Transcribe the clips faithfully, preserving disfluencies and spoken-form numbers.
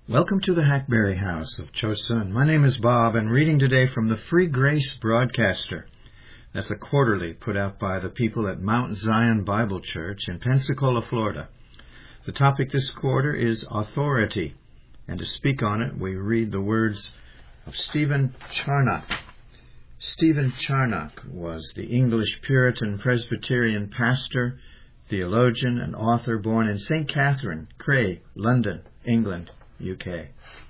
Welcome to the Hackberry House of Chosun. My name is Bob, and reading today from the Free Grace Broadcaster. That's a quarterly put out by the people at Mount Zion Bible Church in Pensacola, Florida. The topic this quarter is authority, and to speak on it, we read the words of Stephen Charnock. Stephen Charnock was the English Puritan Presbyterian pastor, theologian, and author born in Saint Catherine, Cray, London, England, U K.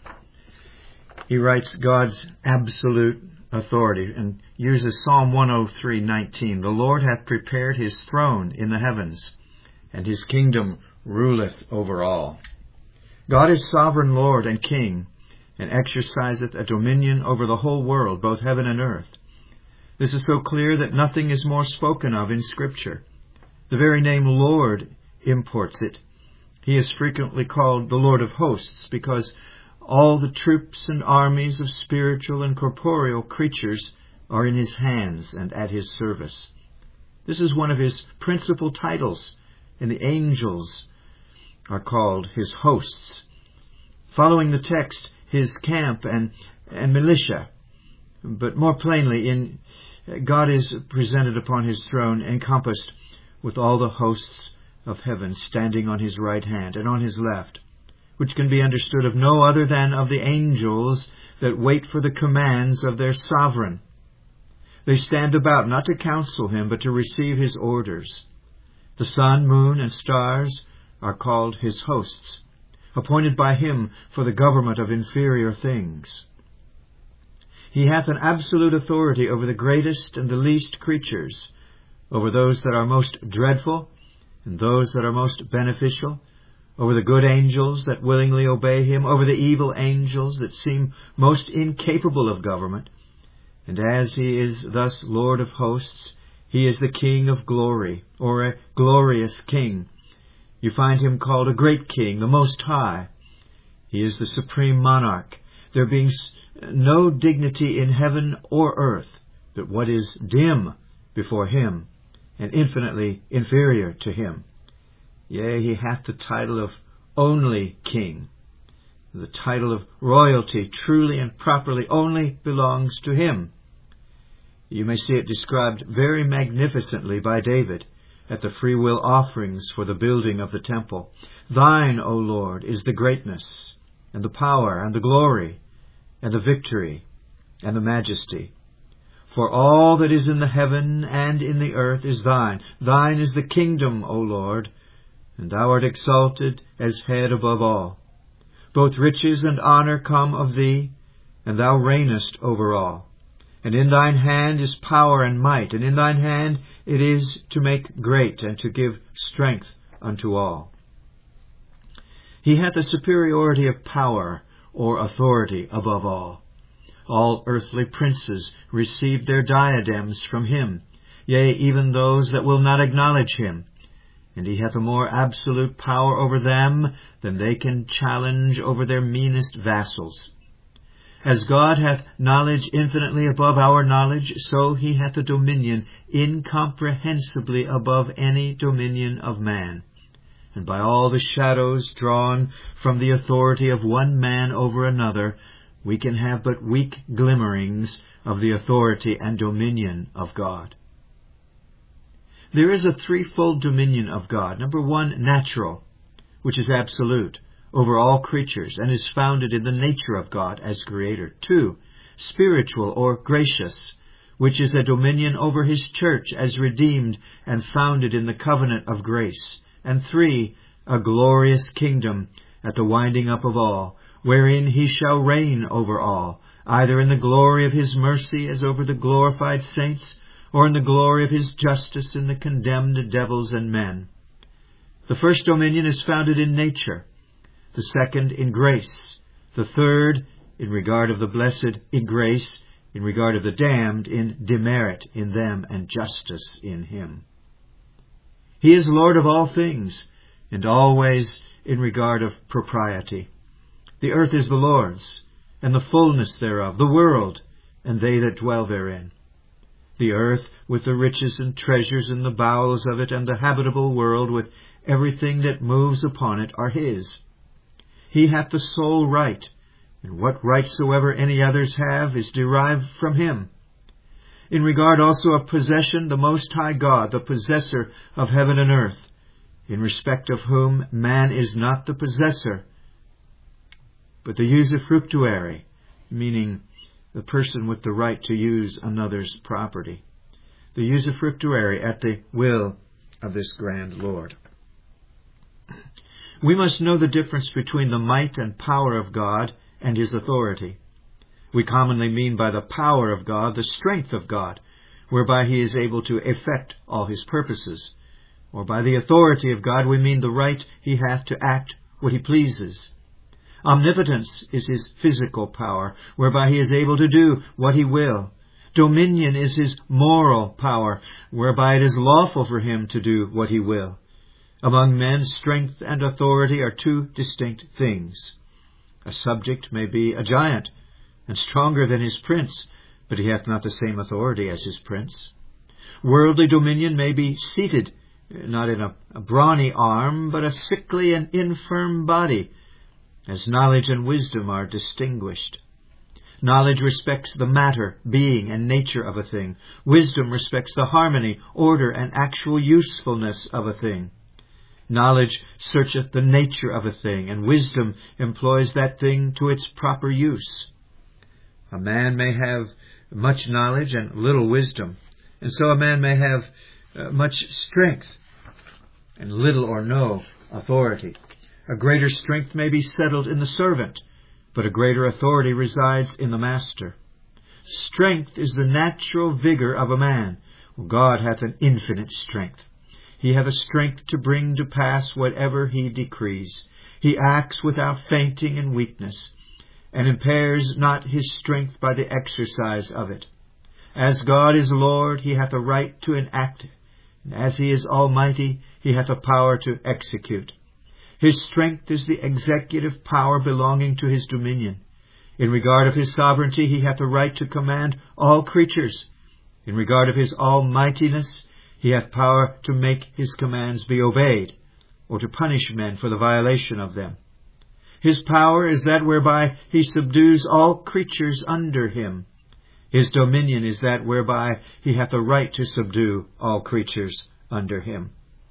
He writes God's absolute authority and uses Psalm one oh three nineteen. The Lord hath prepared his throne in the heavens, and his kingdom ruleth over all. God is sovereign Lord and King, and exerciseth a dominion over the whole world, both heaven and earth. This is so clear that nothing is more spoken of in Scripture. The very name Lord imports it. He is frequently called the Lord of hosts because all the troops and armies of spiritual and corporeal creatures are in his hands and at his service. This is one of his principal titles, and the angels are called his hosts. Following the text, his camp and, and militia. But more plainly, in God is presented upon his throne, encompassed with all the hosts of heaven standing on his right hand and on his left, which can be understood of no other than of the angels that wait for the commands of their sovereign. They stand about not to counsel him, but to receive his orders. The sun, moon, and stars are called his hosts, appointed by him for the government of inferior things. He hath an absolute authority over the greatest and the least creatures, over those that are most dreadful and those that are most beneficial, over the good angels that willingly obey him, over the evil angels that seem most incapable of government. And as he is thus Lord of hosts, he is the King of glory, or a glorious King. You find him called a great King, the Most High. He is the supreme monarch, there being no dignity in heaven or earth but what is dim before him, and infinitely inferior to him. Yea, he hath the title of only King. The title of royalty truly and properly only belongs to him. You may see it described very magnificently by David at the free will offerings for the building of the temple. Thine, O Lord, is the greatness, and the power, and the glory, and the victory, and the majesty. For all that is in the heaven and in the earth is thine. Thine is the kingdom, O Lord, and thou art exalted as head above all. Both riches and honor come of thee, and thou reignest over all. And in thine hand is power and might, and in thine hand it is to make great and to give strength unto all. He hath a superiority of power or authority above all. All earthly princes received their diadems from him, yea, even those that will not acknowledge him. And he hath a more absolute power over them than they can challenge over their meanest vassals. As God hath knowledge infinitely above our knowledge, so he hath a dominion incomprehensibly above any dominion of man. And by all the shadows drawn from the authority of one man over another, we can have but weak glimmerings of the authority and dominion of God. There is a threefold dominion of God. Number one, natural, which is absolute over all creatures and is founded in the nature of God as Creator. Two, spiritual or gracious, which is a dominion over his church as redeemed and founded in the covenant of grace. And three, a glorious kingdom at the winding up of all, wherein he shall reign over all, either in the glory of his mercy as over the glorified saints, or in the glory of his justice in the condemned devils and men. The first dominion is founded in nature, the second in grace, the third in regard of the blessed in grace, in regard of the damned in demerit in them and justice in him. He is Lord of all things, and always in regard of propriety. The earth is the Lord's, and the fullness thereof, the world, and they that dwell therein. The earth with the riches and treasures in the bowels of it, and the habitable world with everything that moves upon it, are his. he hath the sole right, and what right soever any others have is derived from him. In regard also of possession, the Most High God, the possessor of heaven and earth, in respect of whom man is not the possessor, but the usufructuary, meaning the person with the right to use another's property, the usufructuary at the will of this grand Lord. We must know the difference between the might and power of God and his authority. We commonly mean by the power of God the strength of God, whereby he is able to effect all his purposes. Or by the authority of God we mean the right he hath to act what he pleases. Omnipotence is his physical power, whereby he is able to do what he will. Dominion is his moral power, whereby it is lawful for him to do what he will. Among men, strength and authority are two distinct things. A subject may be a giant, and stronger than his prince, but he hath not the same authority as his prince. Worldly dominion may be seated, not in a, a brawny arm, but a sickly and infirm body, as knowledge and wisdom are distinguished. Knowledge respects the matter, being, and nature of a thing. Wisdom respects the harmony, order, and actual usefulness of a thing. Knowledge searcheth the nature of a thing, and wisdom employs that thing to its proper use. A man may have much knowledge and little wisdom, and so a man may have uh, much strength and little or no authority. A greater strength may be settled in the servant, but a greater authority resides in the master. Strength is the natural vigor of a man. God hath an infinite strength. He hath a strength to bring to pass whatever he decrees. He acts without fainting and weakness, and impairs not his strength by the exercise of it. As God is Lord, he hath a right to enact, and as he is almighty, he hath a power to execute. His strength is the executive power belonging to his dominion. In regard of his sovereignty, he hath a right to command all creatures. In regard of his almightiness, he hath power to make his commands be obeyed, or to punish men for the violation of them. His power is that whereby he subdues all creatures under him. His dominion is that whereby he hath a right to subdue all creatures under him.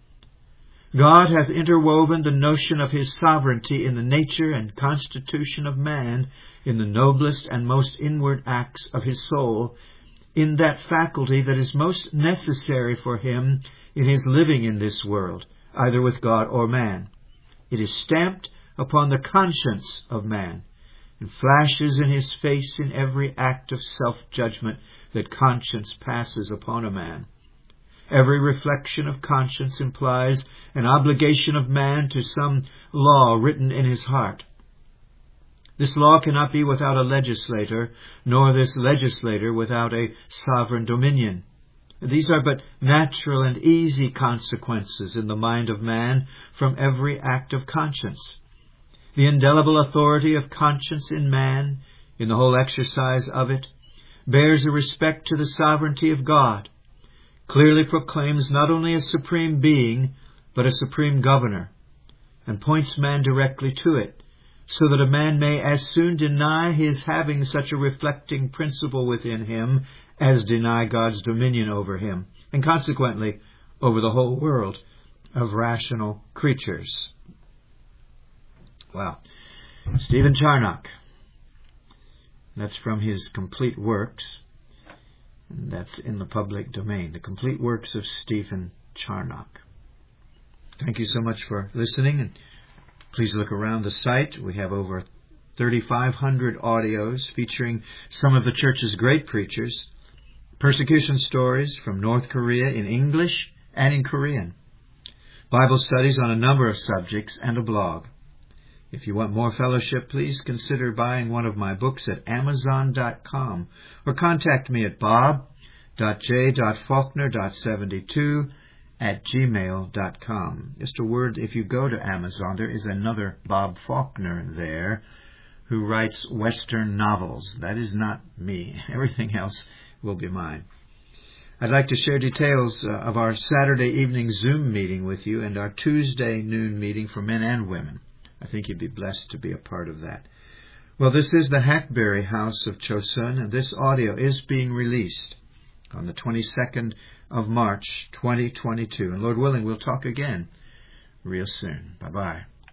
God hath interwoven the notion of his sovereignty in the nature and constitution of man, in the noblest and most inward acts of his soul, in that faculty that is most necessary for him in his living in this world, either with God or man. It is stamped upon the conscience of man, and flashes in his face in every act of self-judgment that conscience passes upon a man. Every reflection of conscience implies an obligation of man to some law written in his heart. This law cannot be without a legislator, nor this legislator without a sovereign dominion. These are but natural and easy consequences in the mind of man from every act of conscience. The indelible authority of conscience in man, in the whole exercise of it, bears a respect to the sovereignty of God, clearly proclaims not only a supreme being, but a supreme governor, and points man directly to it, so that a man may as soon deny his having such a reflecting principle within him as deny God's dominion over him, and consequently over the whole world of rational creatures. Well, Stephen Charnock. That's from his Complete Works. That's in the public domain. The Complete Works of Stephen Charnock. Thank you so much for listening, and please look around the site. We have over thirty-five hundred audios featuring some of the church's great preachers, persecution stories from North Korea in English and in Korean, Bible studies on a number of subjects, and a blog. If you want more fellowship, please consider buying one of my books at amazon dot com or contact me at bob dot j dot faulkner dot seventy-two at gmail dot com. Just a word, if you go to Amazon, there is another Bob Faulkner there who writes Western novels. That is not me. Everything else will be mine. I'd like to share details uh, of our Saturday evening Zoom meeting with you and our Tuesday noon meeting for men and women. I think you'd be blessed to be a part of that. Well, this is the Hackberry House of Chosun, and this audio is being released on the twenty-second of March, twenty twenty-two. And Lord willing, we'll talk again real soon. Bye-bye.